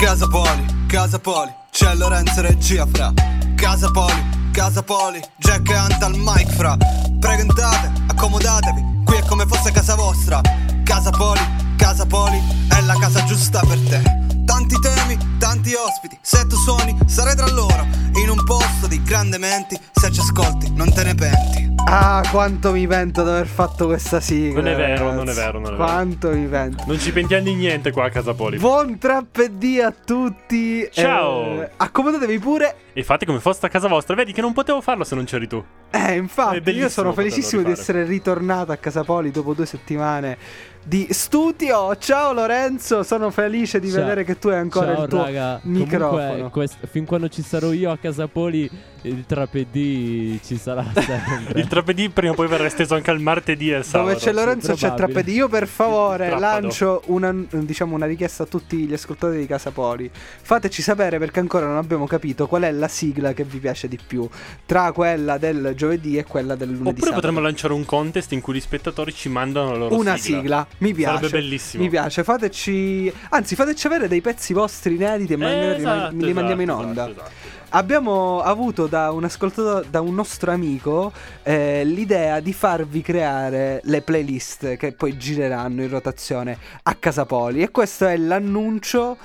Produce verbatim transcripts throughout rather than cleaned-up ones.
Casa Poli, Casa Poli, c'è Lorenzo regia fra. Casa Poli, Casa Poli, Jack e Anta al mic fra. Prego entrate, accomodatevi, qui è come fosse casa vostra. Casa Poli, Casa Poli, è la casa giusta per te. Tanti temi, tanti ospiti, se tu suoni sarai tra loro. In un posto di grandi menti, se ci ascolti non te ne penti. Ah, quanto mi pento di aver fatto questa sigla. Non è vero, ragazzi. non è vero, non è Quanto vero. mi pento. Non ci pentiamo di niente qua a Casa Poli. Buon trappedì a tutti. Ciao. eh, Accomodatevi pure. E fate come fosse a casa vostra. Vedi che non potevo farlo se non c'eri tu. Eh, infatti, È bellissimo io sono felicissimo di poterlo rifare. essere ritornato a Casa Poli dopo due settimane di studio. Ciao Lorenzo, sono felice di Ciao. vedere che tu hai ancora Ciao, il tuo raga. microfono. Comunque, quest- fin quando ci sarò io a Casa Poli, il trapedì ci sarà sempre. Il trappedì prima o poi verrà esteso anche al martedì e al sabato. Dove c'è Lorenzo c'è probabile. Trappedì. Io per favore Trappado. lancio una, diciamo, una richiesta a tutti gli ascoltatori di Casa Poli. Fateci sapere, perché ancora non abbiamo capito qual è la sigla che vi piace di più tra quella del giovedì e quella del lunedì. Oppure sabato. potremmo lanciare un contest in cui gli spettatori ci mandano la loro Una sigla. sigla, mi piace. Sarebbe bellissimo. Mi piace, fateci. Anzi, fateci avere dei pezzi vostri inediti e magari li- Esatto, li mandiamo in esatto, onda. esatto, esatto. Abbiamo avuto da un ascoltatore, da un nostro amico, eh, l'idea di farvi creare le playlist che poi gireranno in rotazione a Casa Poli. E questo è l'annuncio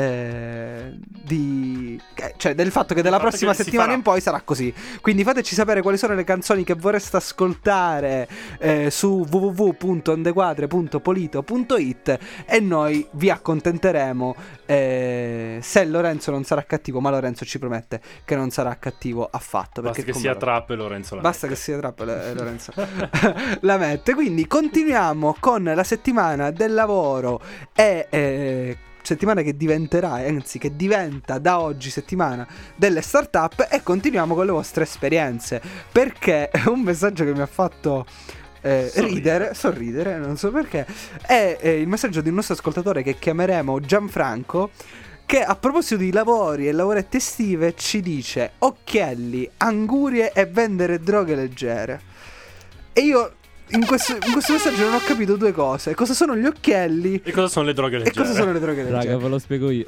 eh, di che- cioè del fatto che dalla fatto prossima che si settimana farà. in poi sarà così. Quindi fateci sapere quali sono le canzoni che vorreste ascoltare eh, su w w w punto ondequadre punto polito punto it e noi vi accontenteremo eh, se Lorenzo non sarà cattivo, ma Lorenzo ci promette che non sarà cattivo affatto. Basta perché che come sia lo- trap e Lorenzo la Basta mette. che sia trap eh, Lorenzo la mette. Quindi continuiamo con la settimana del lavoro e eh, settimana che diventerà, anzi che diventa da oggi settimana delle startup, e continuiamo con le vostre esperienze, perché un messaggio che mi ha fatto eh, Sorridere. ridere, sorridere, non so perché, è eh, il messaggio di un nostro ascoltatore che chiameremo Gianfranco, che a proposito di lavori e lavoretti estive ci dice: occhielli, angurie e vendere droghe leggere. E io in questo, in questo messaggio non ho capito due cose: cosa sono gli occhielli E cosa sono le droghe e leggere? cosa sono le droghe leggere. Raga, ve lo spiego io.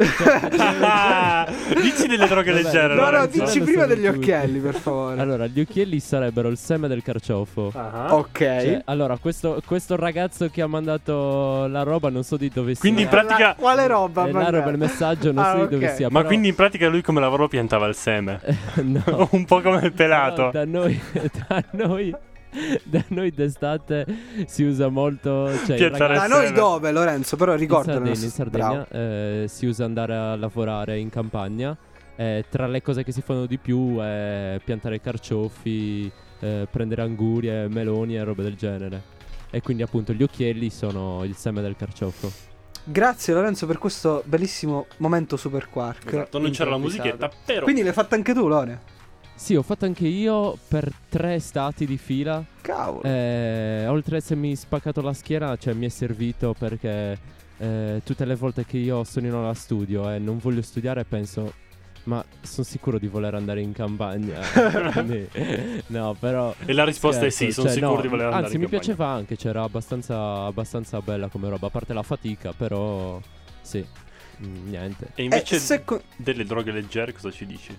Ah, dici delle droghe Vabbè, leggere, No, no, Lorenzo. dici Lo prima sanno degli tutti. occhielli, per favore. Allora, gli occhielli sarebbero il seme del carciofo. Ah. Ok. Cioè, allora, questo, questo ragazzo che ha mandato la roba, non so di dove sia. Quindi in pratica- La- quale roba? Eh, la Magari? roba, il messaggio, non Ah, so di ok. dove sia. Ma però- quindi in pratica lui come lavoro piantava il seme? no. Un po' come il pelato. No, da noi, da noi, da noi d'estate si usa molto. Cioè, i Piantare Da ragazzi- noi seme. dove, Lorenzo? Però in ricordalo. Sardegna, in Sardegna eh, si usa andare a lavorare in campagna. Eh, tra le cose che si fanno di più è piantare carciofi, eh, prendere angurie, meloni e robe del genere. E quindi appunto gli occhielli sono il seme del carciofo. Grazie Lorenzo per questo bellissimo momento Super Quark. Esatto, non c'era la improvvisato. musichetta, però Quindi l'hai fatta anche tu, Lore? Sì, ho fatto anche io per tre estati di fila. Cavolo. Eh, oltre a essermi spaccato la schiena, cioè mi è servito perché eh, tutte le volte che io sono in aula studio e non voglio studiare penso, ma sono sicuro di voler andare in campagna. Quindi, no, però. E la risposta è scherzo, sì, sono cioè, sicuro no, di voler andare Anzi, in mi campagna. piaceva anche, c'era abbastanza, abbastanza bella come roba, a parte la fatica, però sì, mm, niente. E invece Eh, se co- delle droghe leggere cosa ci dici?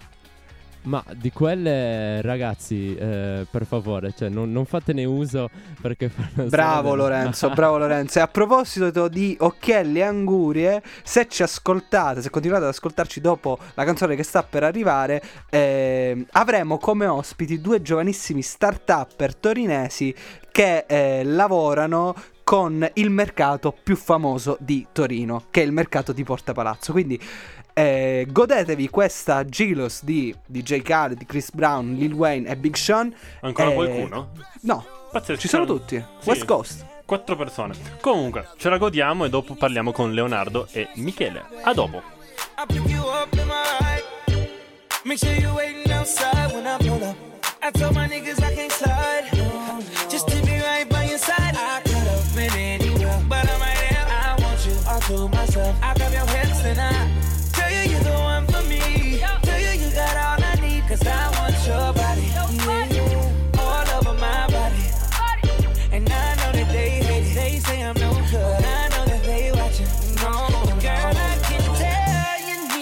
Ma di quelle, ragazzi, eh, per favore, cioè non, non fatene uso perché fanno Bravo solo- Lorenzo, bravo Lorenzo. E a proposito di occhielli e angurie, se ci ascoltate, se continuate ad ascoltarci dopo la canzone che sta per arrivare, eh, avremo come ospiti due giovanissimi start-upper torinesi che eh, lavorano con il mercato più famoso di Torino, che è il mercato di Porta Palazzo. Quindi eh, godetevi questa Gilos di D J Khaled, di Chris Brown, Lil Wayne e Big Sean. Ancora Eh, qualcuno? No, Pazzesco. ci sono tutti. Sì. West Coast. Quattro persone. Comunque, ce la godiamo e dopo parliamo con Leonardo e Michele. A dopo. I pick you up in my ride. Make sure you waiting outside when I pull up. I told my niggas I can't slide. Just to be right by your side. I could have been anywhere, but I'm right here. I want you all to myself. I grab your hips and I tell you you're the one for me. Tell you you got all I need, cause I want your body. Yeah, all over my body. And I know that they hate it. They say I'm no good. I know that they watching. No, girl, I can tell you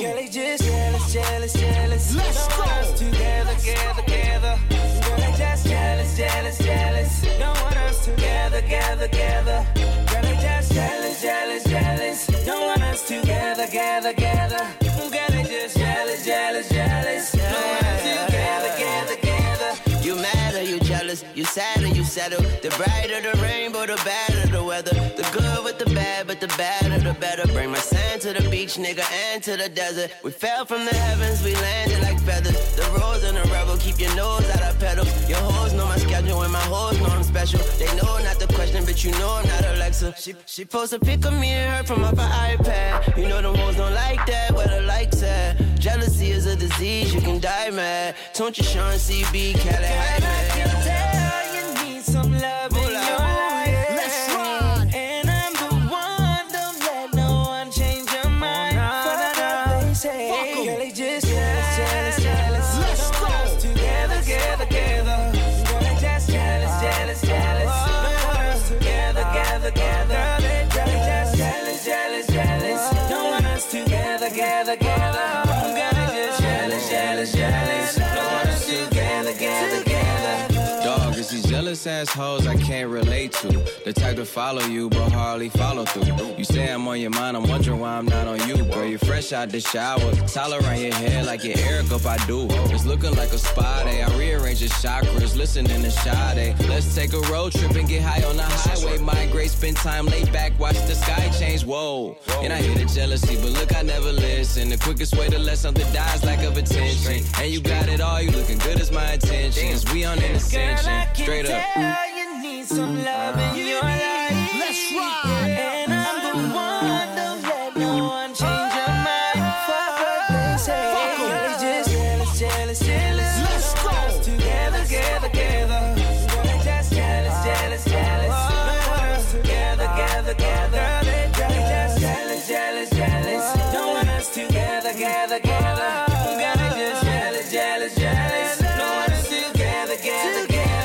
Girl, they just jealous, jealous, jealous. Let's Don't want us go. together, together, together. Girl, they just jealous, jealous, jealous. Don't want us together, together, together. Girl, they just jealous, jealous, jealous. Don't want us together, together, together. Girl, they just jealous, jealous, jealous. Don't want us together, together, together. You mad or you jealous, you sad or you settle. The brighter the rainbow, the better the weather. The good with the bad, but the bad or the better. Bring my sand to the beach, nigga, and to the desert. We fell from the heavens, we landed like feathers. The rose and the rebel, keep your nose out of pedals. Your hoes know my schedule and my hoes know I'm special. They know not the question, but you know I'm not Alexa. She, she posts a pic of me and her from off her iPad. You know them hoes don't like that, where the likes at. Jealousy is a disease, you can die mad. Don't you Sean C B, Kelly, hi man. I can tell you need some love in your life. Let's ride. And I'm the one, don't let no one change your mind. Fuck what they say. Fuck 'em. Girl, they just jealous, jealous, jealous. Let's Don't want go. us together, together, together. Girl, they just jealous, jealous, jealous. Don't want us together, together, together. Girl, they just jealous, jealous, jealous. Don't want us together, together, together. Girl, they just jealous, jealous, jealous. Don't want us together, together, together. Dog, it's these jealous assholes I can't relate to. The type to follow you but hardly follow through. You say I'm on your mind, I'm wondering why I'm not on you. Girl, you're fresh out the shower, towel around your hair like you're Eric up I do. It's looking like a spa day, I rearrange your chakras, listening to Sade. Let's take a road trip and get high on the highway. Migrate, spend time laid back, watch the sky change, whoa. And I hear the jealousy, but look, I never listen. The quickest way to let something die is lack of attention. And you got it all, you looking good as my intentions. We on an ascension, straight up. Tell you need some love in your life. Let's ride. And I'm the one, don't let no one change your mind. Fuck what they say. Fuck 'em. Girl, they just jealous, jealous, jealous. Let's go. Don't want us together, together, together. Girl, they just jealous, jealous, jealous. Don't want us together, together, together. Girl, they just jealous, jealous, jealous. Don't want us together, together, together. Girl, they just jealous, jealous, jealous. Don't want us together, together,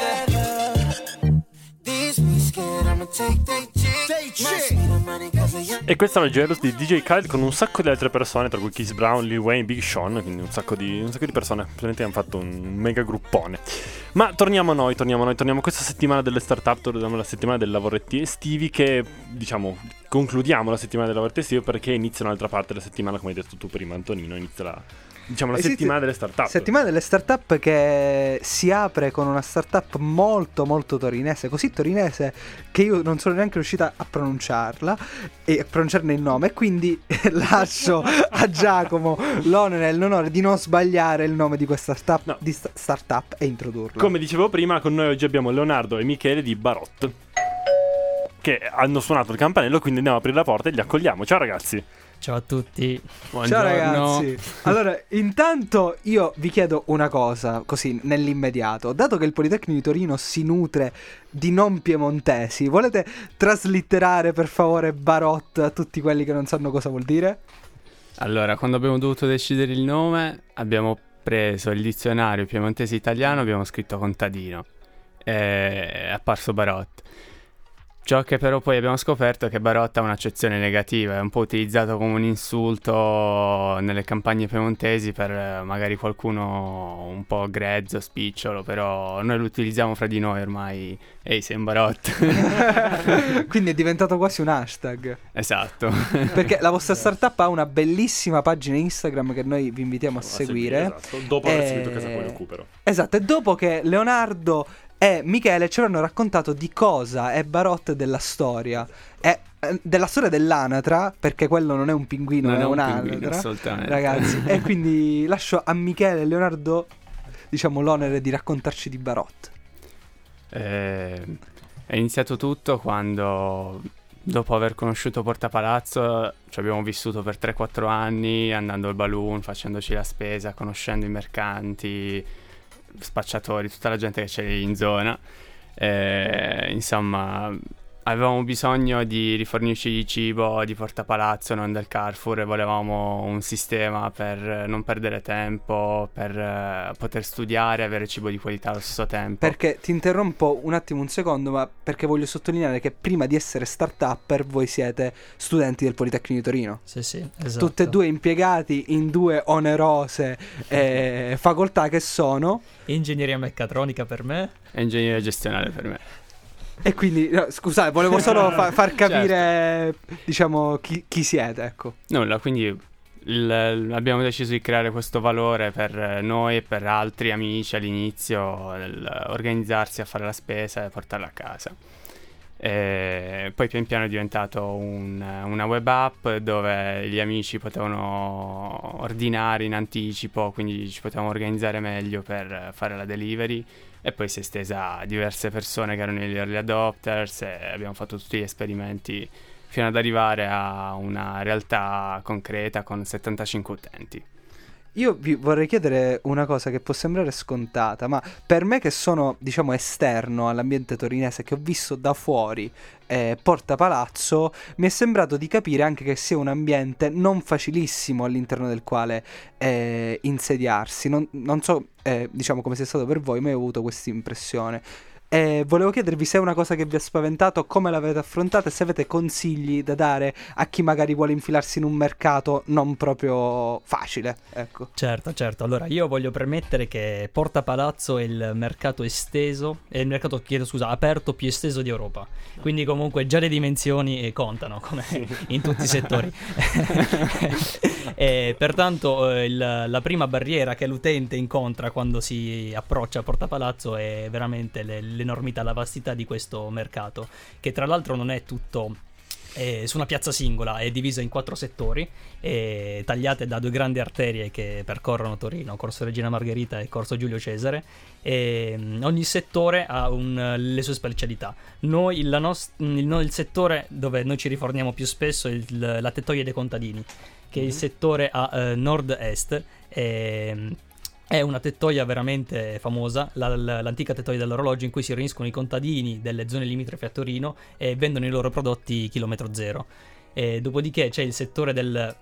together. These me scared, I'ma take they chick. They Must chick. be the money 'cause of young. E questa è una Jealous di D J Khaled con un sacco di altre persone, tra cui Chris Brown, Lil Wayne, Big Sean, quindi un sacco di, un sacco di persone. Veramente hanno fatto un mega gruppone. Ma torniamo a noi, torniamo a noi, torniamo a questa settimana delle startup, torniamo alla settimana dei lavoretti estivi che, diciamo, concludiamo la settimana dei lavoretti estivi perché inizia un'altra parte della settimana, come hai detto tu prima Antonino, inizia la, diciamo, la Esiste- settimana delle startup. Settimana delle startup che si apre con una startup molto molto torinese, così torinese che io non sono neanche riuscita a pronunciarla e a pronunciarne il nome, e quindi lascio a Giacomo l'onere e l'onore di non sbagliare il nome di questa startup, No. di sta- startup e introdurla. Come dicevo prima, con noi oggi abbiamo Leonardo e Michele di Barot, che hanno suonato il campanello, quindi andiamo a aprire la porta e li accogliamo. Ciao ragazzi. Ciao a tutti. Ciao ragazzi. Allora, intanto io vi chiedo una cosa, così nell'immediato. Dato che il Politecnico di Torino si nutre di non piemontesi, volete traslitterare per favore Barot a tutti quelli che non sanno cosa vuol dire? Allora, quando abbiamo dovuto decidere il nome, abbiamo preso il dizionario piemontese italiano, abbiamo scritto contadino. E è apparso Barot. Ciò che però poi abbiamo scoperto è che Barot ha un'accezione negativa, è un po' utilizzato come un insulto nelle campagne piemontesi per eh, magari qualcuno un po' grezzo, spicciolo, però noi lo utilizziamo fra di noi ormai. Ehi, sei un Barot. Quindi è diventato quasi un hashtag. Esatto. Perché la vostra startup ha una bellissima pagina Instagram che noi vi invitiamo a seguire. Esatto, dopo aver Eh, seguito Casa Poi Recupero. Esatto, e dopo che Leonardo e Michele ci avranno raccontato di cosa è Barot della storia, e eh, della storia dell'anatra, perché quello non è un pinguino, Non è è un un'anatra, pinguino, assolutamente. ragazzi. E quindi lascio a Michele e Leonardo, diciamo, l'onere di raccontarci di Barot. Eh, è iniziato tutto quando, dopo aver conosciuto Porta Palazzo, ci abbiamo vissuto per tre quattro anni, andando al balloon, facendoci la spesa, conoscendo i mercanti, spacciatori, tutta la gente che c'è in zona. Eh, insomma, avevamo bisogno di rifornirci di cibo di Portapalazzo, non del Carrefour, e volevamo un sistema per non perdere tempo, per eh, poter studiare e avere cibo di qualità allo stesso tempo. Perché ti interrompo un attimo, un secondo, ma perché voglio sottolineare che prima di essere start-upper voi siete studenti del Politecnico di Torino. Sì, sì, esatto. Tutte e due impiegati in due onerose eh, facoltà che sono Ingegneria meccatronica per me E ingegneria gestionale per me. E quindi, no, scusate, volevo solo fa- far capire, diciamo, chi, chi siete, ecco. Nulla, quindi il- abbiamo deciso di creare questo valore per noi e per altri amici all'inizio, nel organizzarsi a fare la spesa e portarla a casa. E poi pian piano è diventato un- una web app dove gli amici potevano ordinare in anticipo, quindi ci potevamo organizzare meglio per fare la delivery. E poi si è estesa a diverse persone che erano gli early adopters e abbiamo fatto tutti gli esperimenti fino ad arrivare a una realtà concreta con settantacinque utenti. Io vi vorrei chiedere una cosa che può sembrare scontata, ma per me che sono, diciamo, esterno all'ambiente torinese, che ho visto da fuori eh, Porta Palazzo, mi è sembrato di capire anche che sia un ambiente non facilissimo all'interno del quale eh, insediarsi. Non, non so, eh, diciamo, come sia stato per voi, ma io ho avuto questa impressione. E volevo chiedervi se è una cosa che vi ha spaventato, come l'avete affrontata e se avete consigli da dare a chi magari vuole infilarsi in un mercato non proprio facile, ecco. Certo, certo. Allora, io voglio premettere che Porta Palazzo è il mercato esteso, è il mercato, chiedo scusa, aperto più esteso di Europa. Quindi comunque già le dimensioni eh, contano, come in tutti i settori. E pertanto eh, il- la prima barriera che l'utente incontra quando si approccia a Porta Palazzo è veramente le- l'enormità, la vastità di questo mercato, che tra l'altro non è tutto eh, su una piazza singola, è divisa in quattro settori, eh, tagliate da due grandi arterie che percorrono Torino, Corso Regina Margherita e Corso Giulio Cesare, e mm, ogni settore ha un- le sue specialità. Noi, la nost- il, no- il settore dove noi ci riforniamo più spesso è il- la Tettoia dei Contadini, che è il settore a eh, nord-est. E, è una tettoia veramente famosa, la- la- l'antica tettoia dell'orologio, in cui si riuniscono i contadini delle zone limitrofe a Torino e vendono i loro prodotti chilometro zero. E dopodiché c'è il settore del,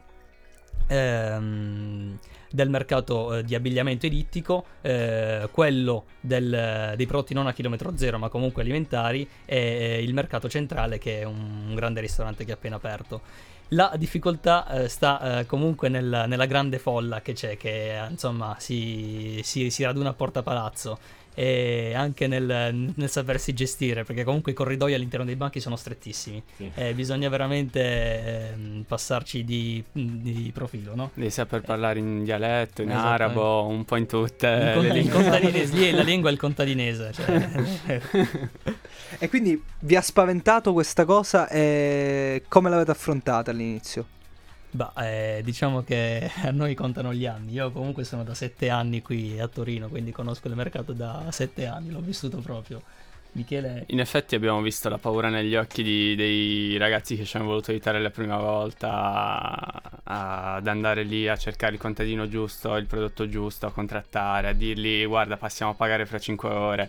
ehm, del mercato eh, di abbigliamento elittico, eh, quello del- dei prodotti non a chilometro zero ma comunque alimentari, e il mercato centrale, che è un, un grande ristorante che è appena aperto. La difficoltà eh, sta eh, comunque nel- nella grande folla che c'è, che eh, insomma si, si, si raduna a Porta Palazzo, e anche nel, nel sapersi gestire, perché comunque i corridoi all'interno dei banchi sono strettissimi. Sì. E bisogna veramente ehm, passarci di, di profilo, no? Devi saper parlare in dialetto, in Esattamente. arabo, un po' in tutte Il, le con- il lingue. contadinese, lì la lingua è il contadinese, cioè, E quindi vi ha spaventato questa cosa e come l'avete affrontata all'inizio? bah, eh, diciamo che a noi contano gli anni. Io comunque sono da sette anni qui a Torino, quindi conosco il mercato da sette anni, l'ho vissuto proprio. Michele, In effetti abbiamo visto la paura negli occhi di- dei ragazzi che ci hanno voluto aiutare la prima volta a- ad andare lì a cercare il contadino giusto, il prodotto giusto, a contrattare, a dirgli guarda passiamo a pagare fra cinque ore.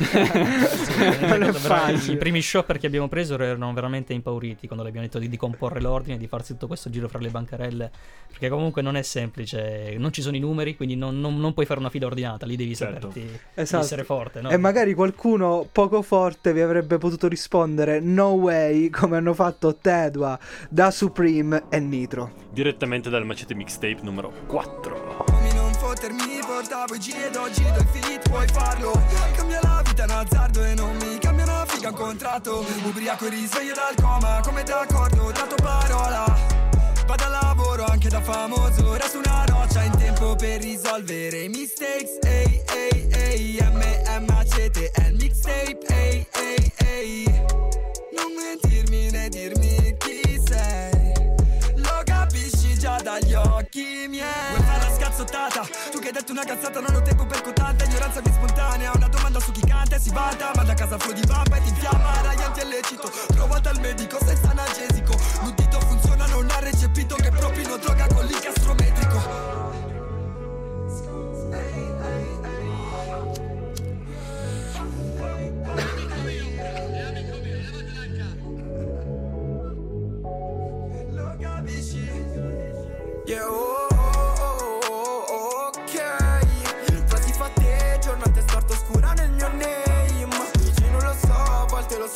Non è facile. i primi shopper che abbiamo preso erano veramente impauriti quando le abbiamo detto di, di comporre l'ordine, di farsi tutto questo giro fra le bancarelle, perché comunque non è semplice, non ci sono i numeri, quindi non, non- non puoi fare una fila ordinata, lì devi Certo. saperti Esatto. essere forte, no? E magari qualcuno poco forte vi avrebbe potuto rispondere no way, come hanno fatto Tedua, Da Supreme e Nitro. Direttamente dal Macete Mixtape numero quattro. Come non fottermi, portavo i G ed oggi do il fit, puoi farlo. Cambia la vita, è un azzardo e non mi cambia una figa un contratto. Ubriaco risveglio dal coma, come d'accordo, dato parola. Vado al lavoro anche da famoso, resto una roccia in tempo per risolvere i mistakes. Ehi, ehi, ehi, M M Macete e il mixtape. Ehi, ehi, ehi, non mentirmi né dirmi chi sei, lo capisci già dagli occhi miei. Vuoi fare la scazzottata? Tu che hai detto una cazzata, non ho tempo per contanta ignoranza di spontanea. Una domanda su chi canta e si vanta, manda a casa flow di vampa e ti infiamma. Raianti è lecito, provata al medico senza analgesico. L'udito funziona, non ha recepito che proprio droga con l'incastrometrico.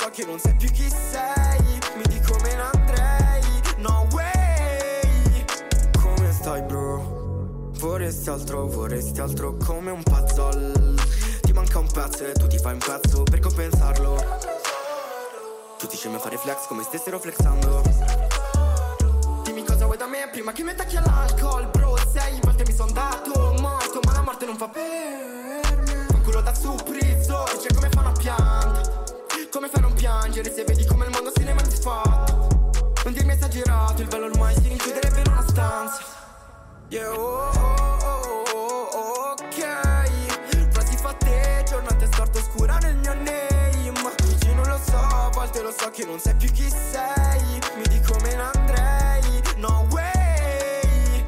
so che non sai più chi sei. Mi dico me ne andrei, no way. Come stai bro? Vorresti altro, vorresti altro come un puzzle. Ti manca un pezzo e tu ti fai un pezzo per compensarlo. Tutti scemi a fare flex come stessero flexando. Dimmi cosa vuoi da me prima che mi attacchi all'alcol. Bro, sei volte mi son dato morto, ma la morte non fa per me. Un culo da suprizzo, dice come fanno a piangere. Come fai a non piangere se vedi come il mondo si ne è disfatto. Non dirmi esagerato, il bello ormai si rinchiuderebbe in una stanza. Yeah, oh, oh, oh, oh, ok. Frasi fatte, giornate storte oscura nel mio name. Io non lo so, a volte lo so che non sai più chi sei. Mi dico me ne andrei, no way.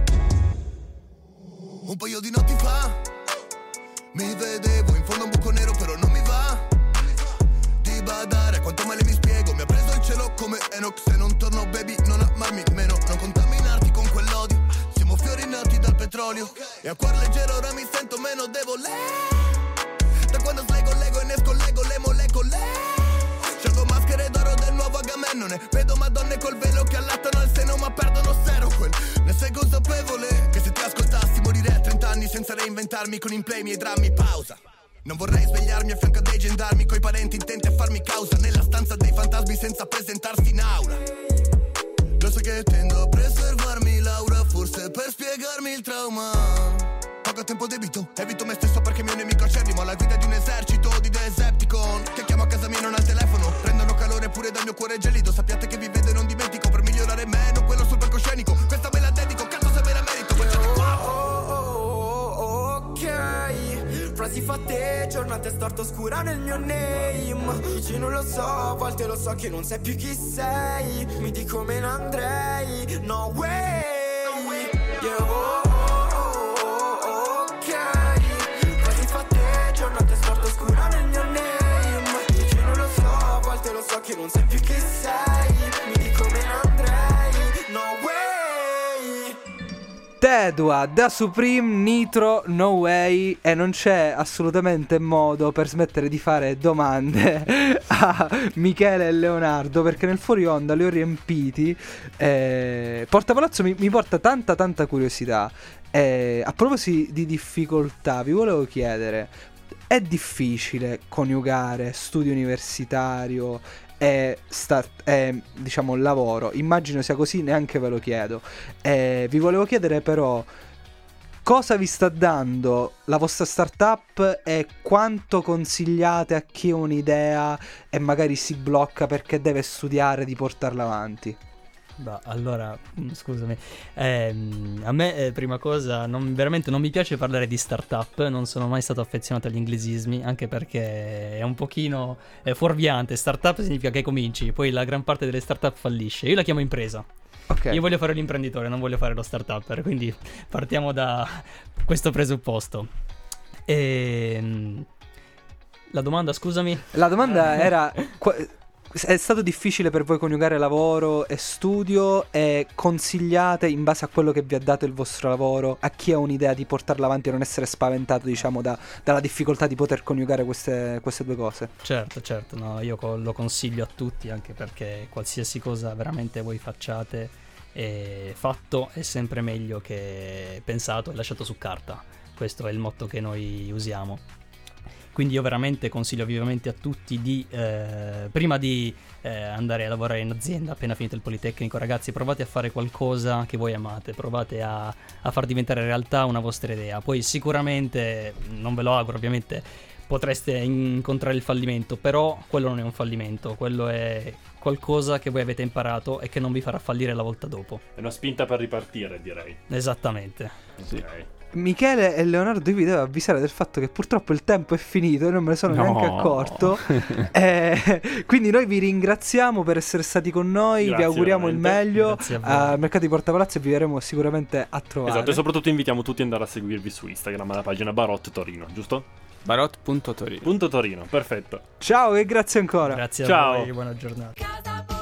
Un paio di notti fa mi vedevo in fondo a un buco nero, però non mi va di badare a quanto male mi spiego. Mi ha preso il cielo come Enoch. Se non torno baby non amarmi meno, non contaminarti con quell'odio. Siamo fiori nati dal petrolio e a cuor leggero ora mi sento meno debole. Da quando slego lego e ne scollego le molecole. Scelgo maschere d'oro del nuovo Agamennone. Vedo madonne col velo che allattano al seno ma perdono zero quel. Ne sei consapevole che se ti ascoltassi morirei a trent'anni senza reinventarmi con in play i miei drammi. Pausa. Non vorrei svegliarmi a fianco a dei gendarmi coi parenti intenti a farmi causa nella stanza dei fantasmi senza presentarsi in aula. Lo so che tendo a preservarmi Laura, forse per spiegarmi il trauma. Poco tempo debito, evito me stesso perché mio nemico acerrimo. Alla guida di un esercito di Decepticon che chiamo a casa mia non al telefono. Prendono calore pure dal mio cuore gelido. Sappiate che vi vedo e non dimentico per migliorare me, non quello sul palcoscenico. Questa me la dedico, cazzo se me la merito. Oh, oh, oh, ok. Frasi fatte, giornate storte oscura nel mio name. Dici non lo so, a volte lo so che non sai più chi sei. Mi dico me ne andrei, no way. Yeah, oh. Che non sai più chi sei. Mi dico me ne andrei, no way. Tedua, Da Supreme, Nitro, No Way. E non c'è assolutamente modo per smettere di fare domande a Michele e Leonardo, perché nel fuori onda li ho riempiti. eh, Portapalazzo mi, mi porta tanta tanta curiosità. eh, A proposito di difficoltà, vi volevo chiedere: è difficile coniugare studio universitario e start, e, diciamo lavoro? Immagino sia così, neanche ve lo chiedo. E vi volevo chiedere però cosa vi sta dando la vostra startup e quanto consigliate a chi ha un'idea e magari si blocca perché deve studiare di portarla avanti. Bah, allora, scusami, ehm, a me eh, prima cosa non, veramente non mi piace parlare di startup, non sono mai stato affezionato agli inglesismi, anche perché è un pochino eh, fuorviante. Startup significa che cominci, poi la gran parte delle startup fallisce. Io la chiamo impresa. Okay. Io voglio fare l'imprenditore, non voglio fare lo startupper, quindi partiamo da questo presupposto. E... la domanda, scusami? La domanda era... Qu- È stato difficile per voi coniugare lavoro e studio, e consigliate in base a quello che vi ha dato il vostro lavoro a chi ha un'idea di portarla avanti e non essere spaventato, diciamo, da, dalla difficoltà di poter coniugare queste, queste due cose? Certo, certo, no, io co- lo consiglio a tutti, anche perché qualsiasi cosa veramente voi facciate, è fatto è sempre meglio che pensato e lasciato su carta. Questo è il motto che noi usiamo. Quindi io veramente consiglio vivamente a tutti di, eh, prima di eh, andare a lavorare in azienda appena finito il Politecnico, ragazzi, provate a fare qualcosa che voi amate, provate a, a far diventare realtà una vostra idea. Poi sicuramente, non ve lo auguro ovviamente, potreste incontrare il fallimento, però quello non è un fallimento, quello è qualcosa che voi avete imparato e che non vi farà fallire la volta dopo. È una spinta per ripartire, direi. Esattamente. Sì. Ok. Michele e Leonardo, io vi devo avvisare del fatto che purtroppo il tempo è finito e non me ne sono No. neanche accorto. eh, quindi noi vi ringraziamo per essere stati con noi. Grazie, vi auguriamo veramente. il meglio Grazie a voi. al mercato di Portapalazzo e vi verremo sicuramente a trovare. Esatto, e soprattutto invitiamo tutti ad andare a seguirvi su Instagram alla pagina Barot Torino, giusto? Barot punto Torino. Punto Torino, perfetto. Ciao e grazie ancora. Grazie Ciao. a voi, buona giornata.